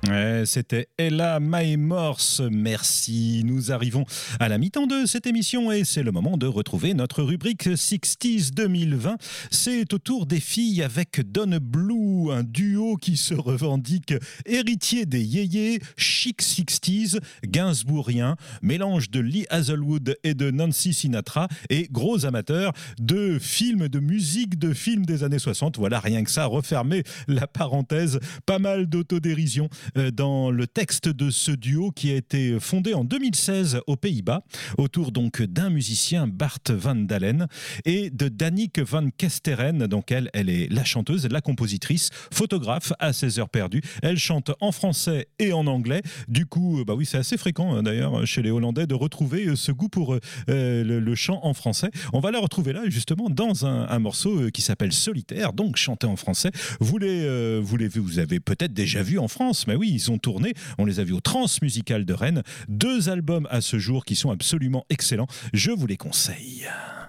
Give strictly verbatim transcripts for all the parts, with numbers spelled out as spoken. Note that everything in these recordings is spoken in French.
Ouais, c'était Ella May Morse, merci. Nous arrivons à la mi-temps de cette émission et c'est le moment de retrouver notre rubrique sixties deux mille vingt. C'est au tour des filles avec Donna Blue, un duo qui se revendique héritier des yéyés, chic sixties, gainsbourgien, mélange de Lee Hazelwood et de Nancy Sinatra et gros amateur de films, de musique de films des années soixante. Voilà, rien que ça, refermer la parenthèse, pas mal d'autodérision dans le texte de ce duo qui a été fondé en deux mille seize aux Pays-Bas, autour donc d'un musicien, Bart Van Dalen, et de Danique Van Kesteren. Donc elle, elle est la chanteuse, la compositrice, photographe à ses heures perdues. Elle chante en français et en anglais. Du coup, bah oui, c'est assez fréquent d'ailleurs chez les Hollandais de retrouver ce goût pour euh, le, le chant en français. On va la retrouver là justement dans un, un morceau qui s'appelle Solitaire, donc chanté en français. Vous les, euh, vous les vous avez peut-être déjà vu en France, mais oui, ils ont tourné, on les a vus au Transmusical de Rennes. Deux albums à ce jour qui sont absolument excellents. Je vous les conseille.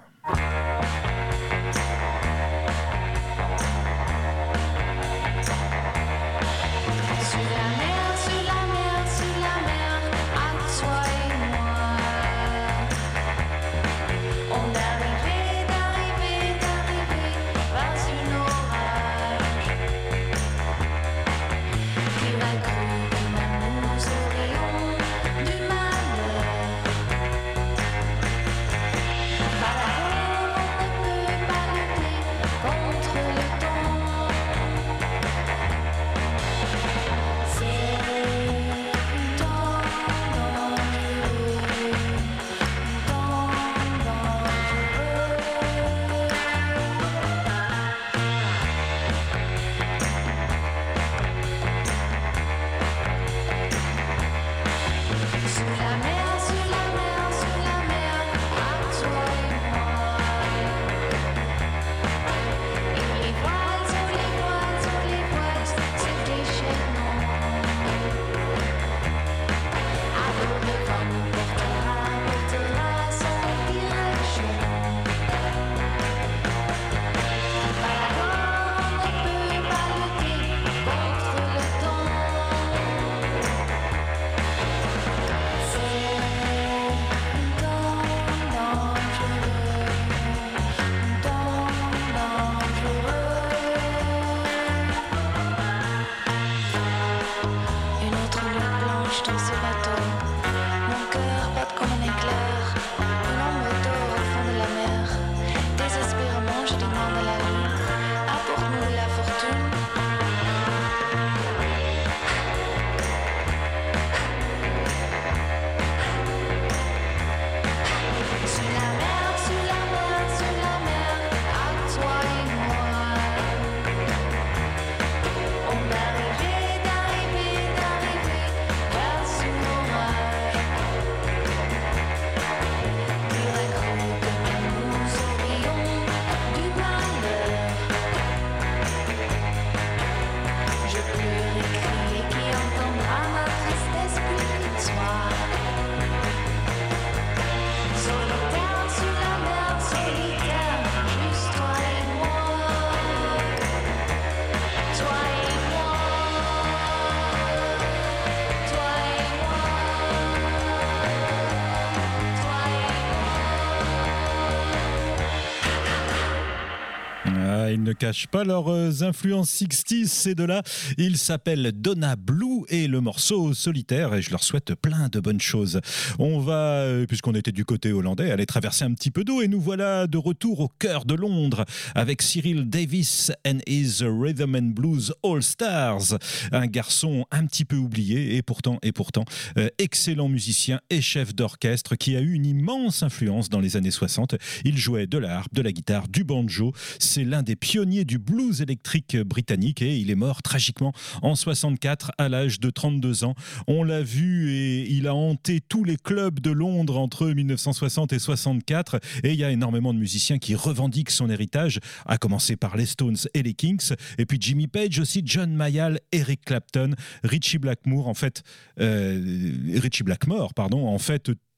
Ils ne cachent pas leurs influences sixties, ces deux-là. Ils s'appellent Donna Blue et le morceau Solitaire, et je leur souhaite plein de bonnes choses. On va, puisqu'on était du côté hollandais, aller traverser un petit peu d'eau et nous voilà de retour au cœur de Londres avec Cyril Davis and his Rhythm and Blues All Stars, un garçon un petit peu oublié et pourtant, et pourtant euh, excellent musicien et chef d'orchestre qui a eu une immense influence dans les années soixante. Il jouait de la harpe, de la guitare, du banjo. C'est l'un des pionnier du blues électrique britannique et il est mort tragiquement en soixante-quatre à l'âge de trente-deux ans. On l'a vu et il a hanté tous les clubs de Londres entre mille neuf cent soixante et soixante-quatre et il y a énormément de musiciens qui revendiquent son héritage, à commencer par les Stones et les Kinks et puis Jimmy Page aussi, John Mayall, Eric Clapton, Ritchie Blackmore en fait, euh, Ritchie Blackmore pardon, en fait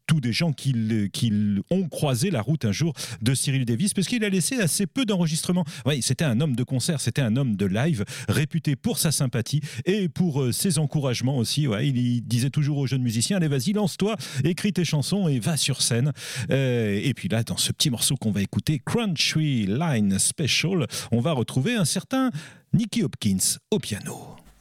tous des gens qui, qui ont croisé la route un jour de Cyril Davis, parce qu'il a laissé assez peu d'enregistrements. Oui, c'était un homme de concert, c'était un homme de live, réputé pour sa sympathie et pour euh, ses encouragements aussi. Ouais, il, il disait toujours aux jeunes musiciens, allez vas-y, lance-toi, écris tes chansons et va sur scène. Euh, et puis là, dans ce petit morceau qu'on va écouter, Crunchy Line Special, on va retrouver un certain Nicky Hopkins au piano.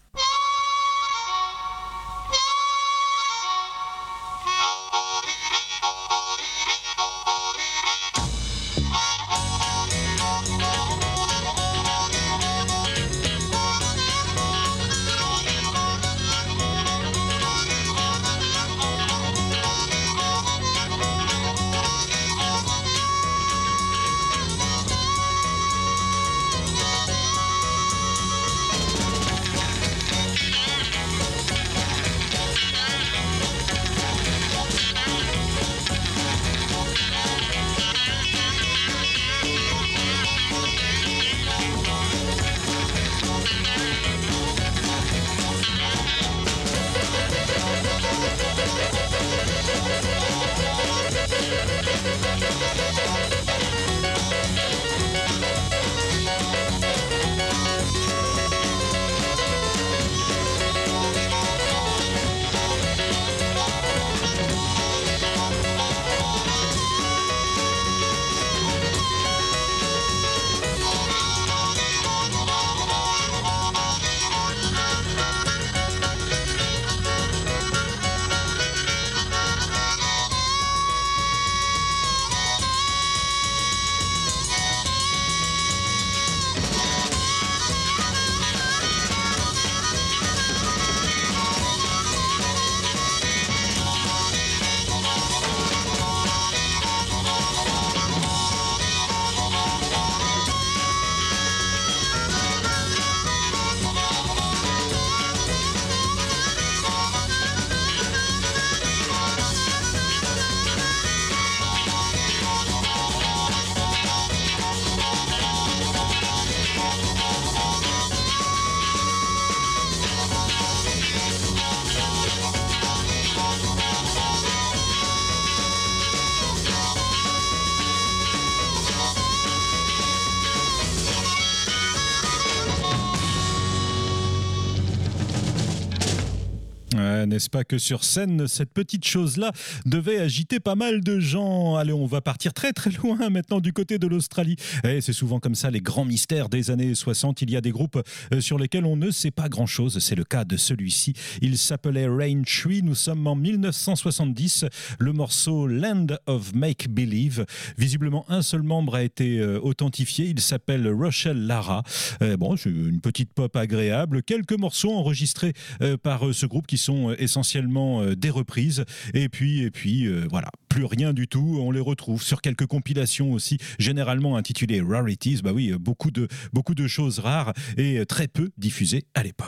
Euh, n'est-ce pas que sur scène, cette petite chose-là devait agiter pas mal de gens. Allez, on va partir très très loin maintenant du côté de l'Australie. Et c'est souvent comme ça les grands mystères des années soixante. Il y a des groupes euh, sur lesquels on ne sait pas grand-chose. C'est le cas de celui-ci. Il s'appelait Rain Tree. Nous sommes en mille neuf cent soixante-dix. Le morceau Land of Make Believe. Visiblement, un seul membre a été euh, authentifié. Il s'appelle Rochelle Lara. Euh, bon, c'est une petite pop agréable. Quelques morceaux enregistrés euh, par euh, ce groupe qui sont euh, essentiellement euh, des reprises. Et puis, et puis euh, voilà, plus rien du tout. On les retrouve sur quelques compilations aussi, généralement intitulées Rarities. Bah oui, beaucoup de, beaucoup de choses rares et très peu diffusées à l'époque.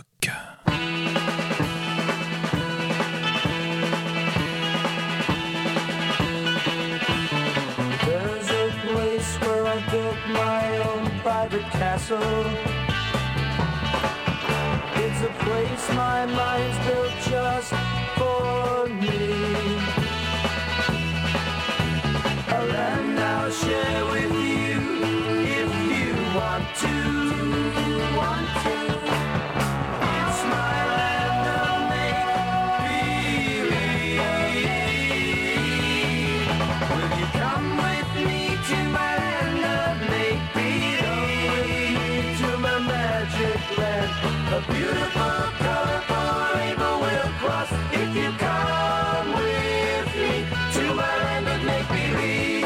There's a place where I built my own private castle. It's a place my mind's built just for me. A land I'll share with you if you want to, want to. It's my land of make-believe. Will you come with me to my land of make-believe? Come with me to my magic land. A beautiful, colorful rainbow will cross if you come with me to my land of make-believe.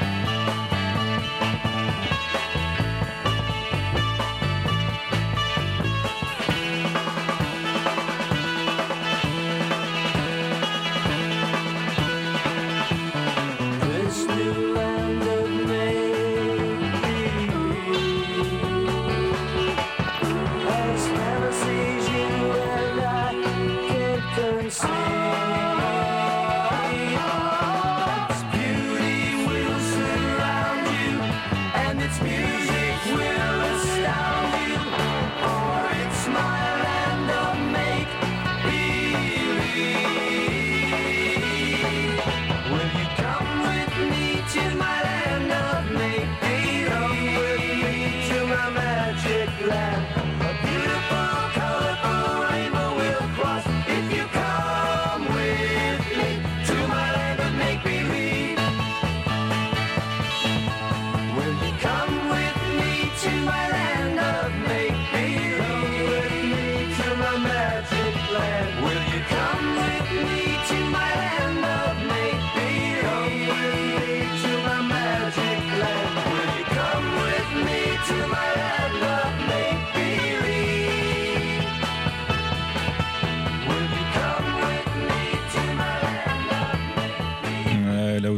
This new land of make-believe has fantasies you and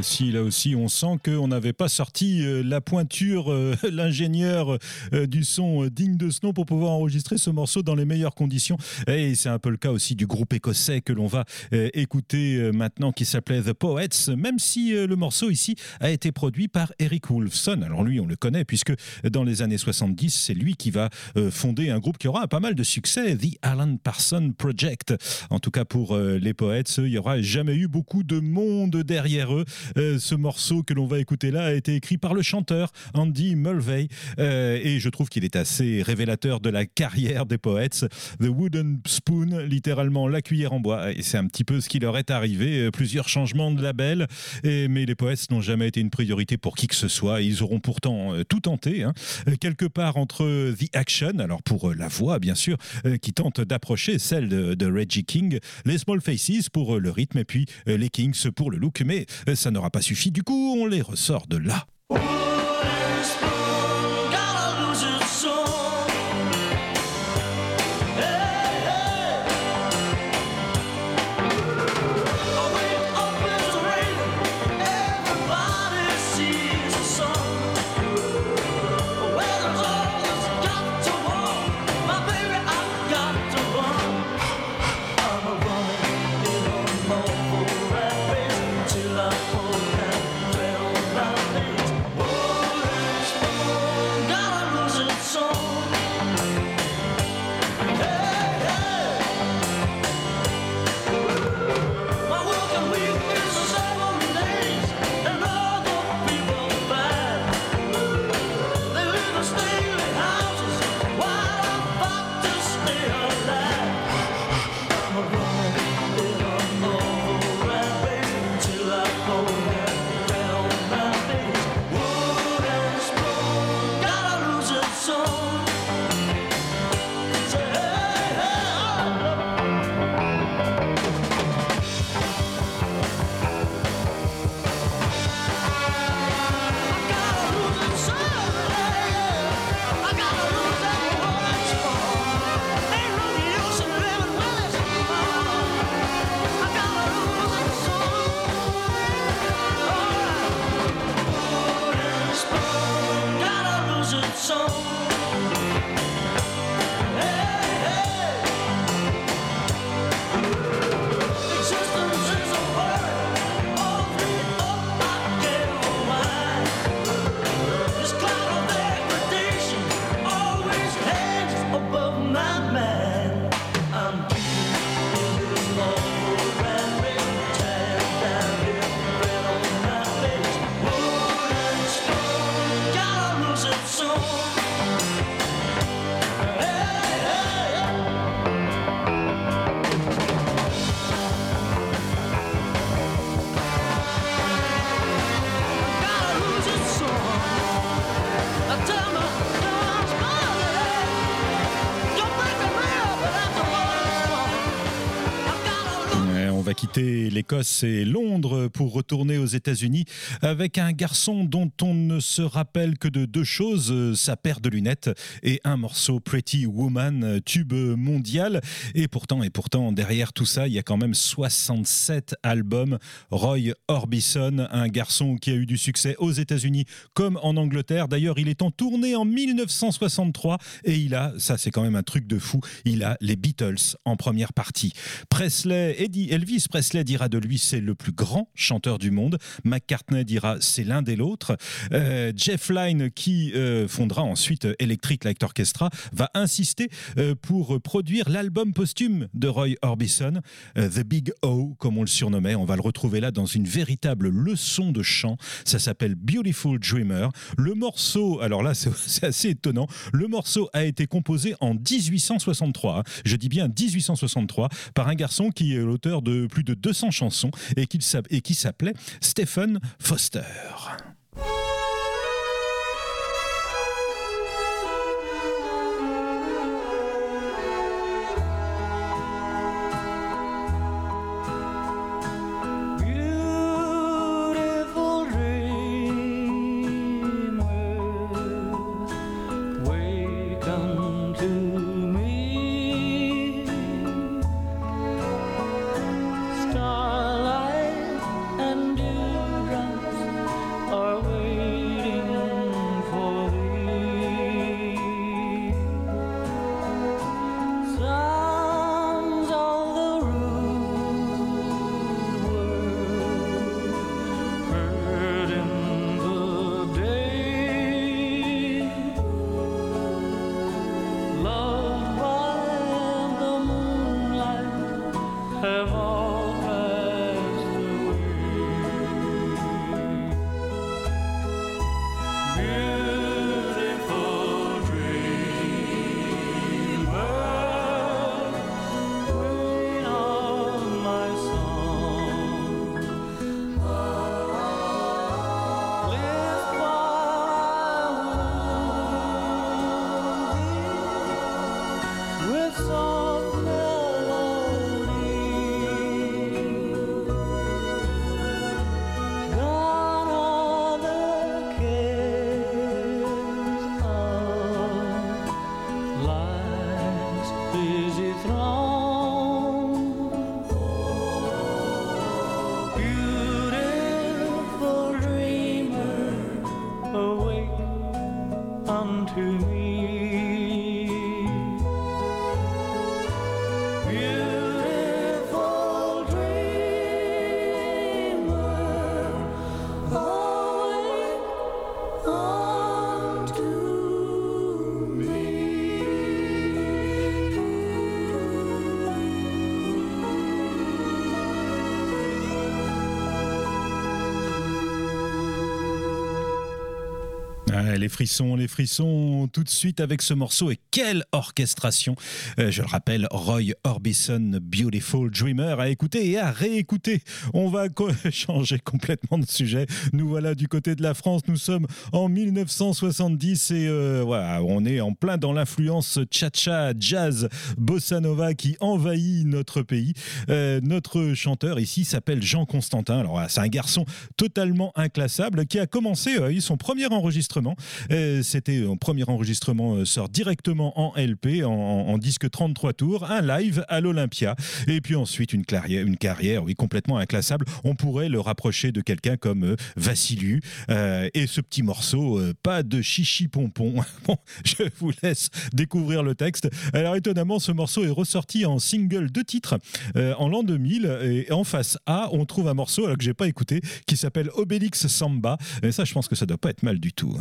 aussi, là aussi, on sent qu'on n'avait pas sorti euh, la pointure, euh, l'ingénieur euh, du son euh, digne de ce nom pour pouvoir enregistrer ce morceau dans les meilleures conditions. Et c'est un peu le cas aussi du groupe écossais que l'on va euh, écouter euh, maintenant, qui s'appelait The Poets, même si euh, le morceau ici a été produit par Eric Woolfson. Alors lui, on le connaît puisque dans les années soixante-dix, c'est lui qui va euh, fonder un groupe qui aura pas mal de succès, The Alan Parsons Project. En tout cas pour euh, les Poets, il n'y aura jamais eu beaucoup de monde derrière eux. Euh, ce morceau que l'on va écouter là a été écrit par le chanteur Andy Mulvey euh, et je trouve qu'il est assez révélateur de la carrière des Poets. The Wooden Spoon, littéralement la cuillère en bois, et c'est un petit peu ce qui leur est arrivé. Plusieurs changements de label, et, mais les Poets n'ont jamais été une priorité pour qui que ce soit. Ils auront pourtant euh, tout tenté, hein, quelque part entre The Action, alors pour euh, la voix bien sûr, euh, qui tente d'approcher celle de, de Reggie King, les Small Faces pour euh, le rythme, et puis euh, les Kings pour le look, mais euh, ça n'aura pas suffi. Du coup, on les ressort de là. Quitter l'Écosse et Londres pour retourner aux États-Unis avec un garçon dont on ne se rappelle que de deux choses, sa paire de lunettes et un morceau Pretty Woman, tube mondial. Et pourtant, et pourtant, derrière tout ça, il y a quand même soixante-sept albums. Roy Orbison, un garçon qui a eu du succès aux États-Unis comme en Angleterre. D'ailleurs, il est en tournée en mille neuf cent soixante-trois et il a, ça c'est quand même un truc de fou, il a les Beatles en première partie. Presley, Eddie, Elvis Presley dira de lui c'est le plus grand chanteur du monde. McCartney dira c'est l'un des l'autre. Euh, Jeff Lynne, qui euh, fondera ensuite Electric Light Orchestra, va insister euh, pour produire l'album posthume de Roy Orbison, euh, The Big O, comme on le surnommait. On va le retrouver là dans une véritable leçon de chant. Ça s'appelle Beautiful Dreamer. Le morceau, alors là c'est, c'est assez étonnant, le morceau a été composé en dix-huit cent soixante-trois. Hein. Je dis bien dix-huit cent soixante-trois, par un garçon qui est l'auteur de plus de deux cents chansons et qui, et qui s'appelait Stephen Foster. Starlight and dewdrops soft melody. Gone are the cares of life's busy throng. Beautiful dreamer, awake unto me. Beautiful dreamer, awake unto me. Ah, les frissons, les frissons, tout de suite avec ce morceau. Et quelle orchestration! Euh, je le rappelle, Roy Orbison, Beautiful Dreamer, à écouter et à réécouter. On va co- changer complètement de sujet. Nous voilà du côté de la France. Nous sommes en mille neuf cent soixante-dix et euh, voilà, on est en plein dans l'influence cha-cha, jazz, bossa nova qui envahit notre pays. Euh, notre chanteur ici s'appelle Jean Constantin. Alors voilà, c'est un garçon totalement inclassable qui a commencé euh, son premier enregistrement. Euh, c'était un premier enregistrement euh, sort directement en L P, en, en disque trente-trois tours, un live à l'Olympia. Et puis ensuite une carrière, une carrière oui, complètement inclassable. On pourrait le rapprocher de quelqu'un comme euh, Vassiliou. Euh, et ce petit morceau, euh, pas de chichi pompon. Bon, je vous laisse découvrir le texte. Alors étonnamment, ce morceau est ressorti en single de titres euh, en l'an deux mille. Et en face A, on trouve un morceau alors que j'ai pas écouté qui s'appelle Obélix Samba. Et ça, je pense que ça doit pas être mal du tout.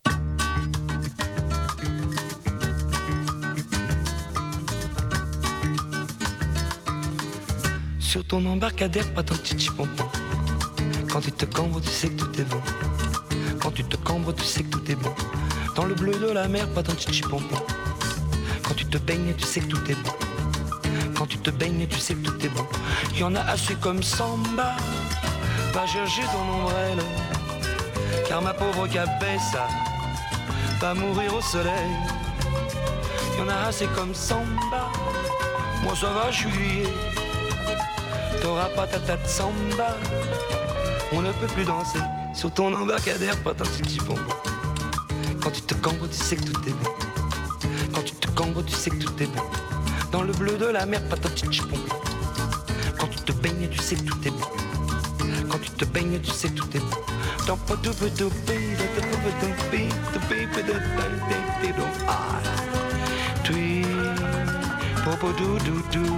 Sur ton embarcadère, pas ton petit pompon. Quand tu te cambres, tu sais que tout est bon. Quand tu te cambres, tu sais que tout est bon. Dans le bleu de la mer, pas ton petit pompon. Quand tu te baignes, tu sais que tout est bon. Quand tu te baignes, tu sais que tout est bon. Y en a assez comme Samba. Va chercher ton ombrelle. Car ma pauvre cabessa va mourir au soleil. Y en a assez comme Samba. Moi ça va, je suis grillé. T'auras pas ta tête samba. On ne peut plus danser sur ton embarcadère, pas ton petit pompon. Quand tu te cambres, tu sais que tout est bon. Quand tu te cambres, tu sais que tout est bon. Dans le bleu de la mer, pas ton petit pompon. Quand tu te baignes, tu sais que tout est bon. Quand tu te baignes, tu sais que tout est bon. Dans pas tout peu tout pays, dans tout peu tout pays, tout pays peu de pays, donc ah, tui, popo dou dou dou.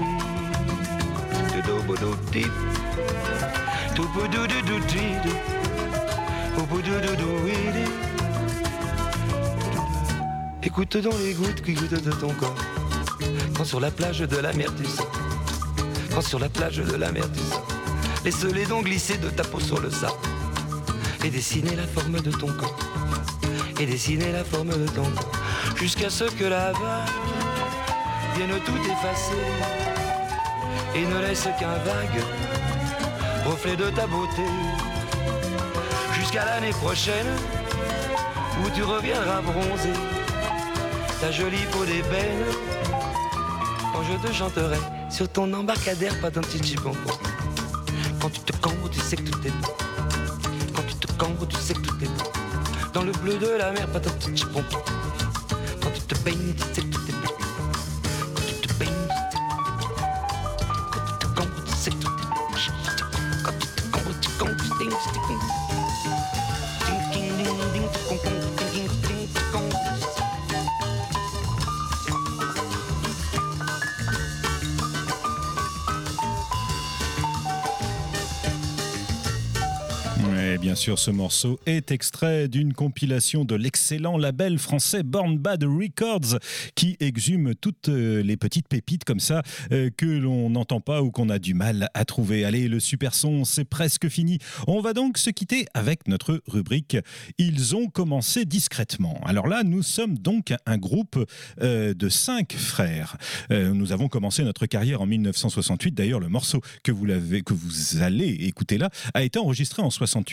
Écoute dans les gouttes qui goûtent de ton corps. Quand sur la plage de la mer tu sens. Quand sur la plage de la mer tu sens. Laisse les dents glisser de ta peau sur le sable. Et dessiner la forme de ton corps. Et dessiner la forme de ton corps. Jusqu'à ce que la vague vienne tout effacer. Et ne laisse qu'un vague reflet de ta beauté. Jusqu'à l'année prochaine où tu reviendras bronzer. Ta jolie peau d'ébène. Quand je te chanterai sur ton embarcadère, pas ton petit pompon. Quand tu te cambres, tu sais que tout est bon. Quand tu te cambres, tu sais que tout est bon. Dans le bleu de la mer, pas ton petit pompon. Quand tu te baignes, tu sais que tout est bon. Quand tu te baignes, tu sais que tout est bon. Quand tu te cambres, tu cambres, tu ding, tu ding. Ding, ding, ding, ding, tu cambres, ding, ding, ding, tu cambres. Et bien sûr, ce morceau est extrait d'une compilation de l'excellent label français Born Bad Records qui exhume toutes les petites pépites comme ça euh, que l'on n'entend pas ou qu'on a du mal à trouver. Allez, le super son, c'est presque fini. On va donc se quitter avec notre rubrique « Ils ont commencé discrètement ». Alors là, nous sommes donc un groupe euh, de cinq frères. Euh, nous avons commencé notre carrière en mille neuf cent soixante-huit. D'ailleurs, le morceau que vous, l'avez, que vous allez écouter là a été enregistré en soixante-huit.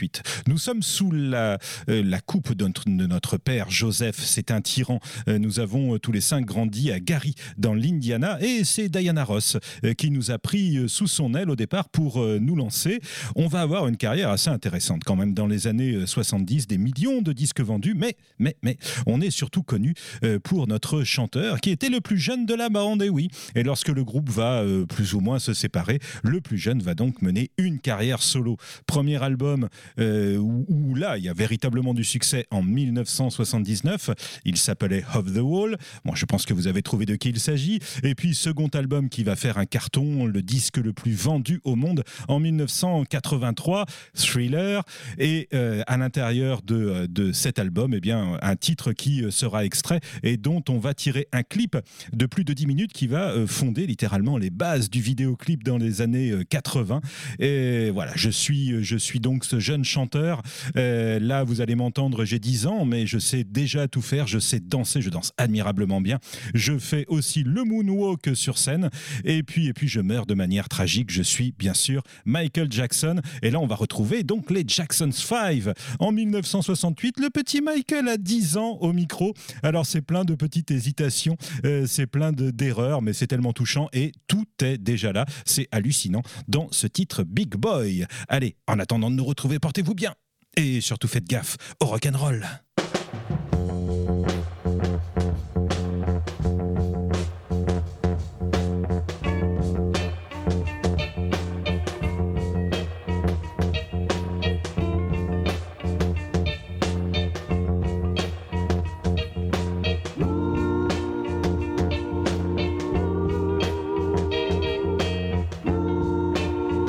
soixante-huit. Nous sommes sous la, euh, la coupe de notre, de notre père Joseph. C'est un tyran. Euh, nous avons euh, tous les cinq grandi à Gary, dans l'Indiana, et c'est Diana Ross euh, qui nous a pris euh, sous son aile au départ pour euh, nous lancer. On va avoir une carrière assez intéressante quand même dans les années euh, soixante-dix, des millions de disques vendus, mais, mais, mais on est surtout connu euh, pour notre chanteur qui était le plus jeune de la bande, et oui. Et lorsque le groupe va euh, plus ou moins se séparer, le plus jeune va donc mener une carrière solo. Premier album euh, où, où là, il y a véritablement du succès en mille neuf cent soixante-dix-neuf. Il s'appelait Off the Wall. Bon, je pense que vous avez trouvé de qui il s'agit. Et puis, second album qui va faire un carton, le disque le plus vendu au monde en mille neuf cent quatre-vingt-trois, Thriller. Et euh, à l'intérieur de, de cet album, eh bien, un titre qui sera extrait et dont on va tirer un clip de plus de dix minutes qui va euh, fonder littéralement les bases du vidéoclip dans les années euh, quatre-vingts. Et voilà, je suis, je suis donc ce jeune chanteur. Euh, là, vous allez m'entendre, j'ai dix ans, mais je sais déjà tout faire. Je sais danser, je danse admirablement bien. Je fais aussi le moonwalk sur scène. Et puis, et puis je meurs de manière tragique. Je suis bien sûr Michael Jackson. Et là, on va retrouver donc les Jacksons five. En mille neuf cent soixante-huit, le petit Michael a dix ans au micro. Alors, c'est plein de petites hésitations, euh, c'est plein de, d'erreurs, mais c'est tellement touchant et tout est déjà là. C'est hallucinant dans ce titre Big Boy. Allez, en attendant de nous retrouver, portez-vous bien. Et surtout, faites gaffe au rock'n'roll.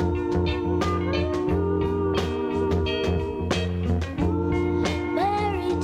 Buried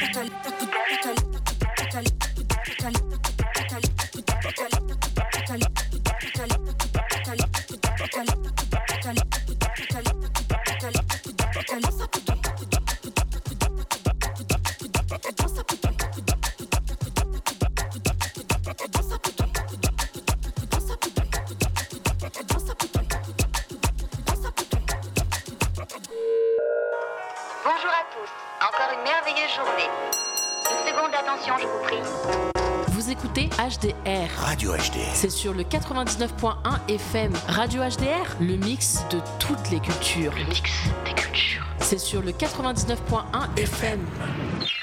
Bonjour à tous, encore une merveilleuse journée. Une seconde d'attention, je vous prie. Vous écoutez H D R. Radio H D R. C'est sur le quatre-vingt-dix-neuf point un F M. Radio H D R, le mix de toutes les cultures. Le mix des cultures. C'est sur le quatre-vingt-dix-neuf point un F M.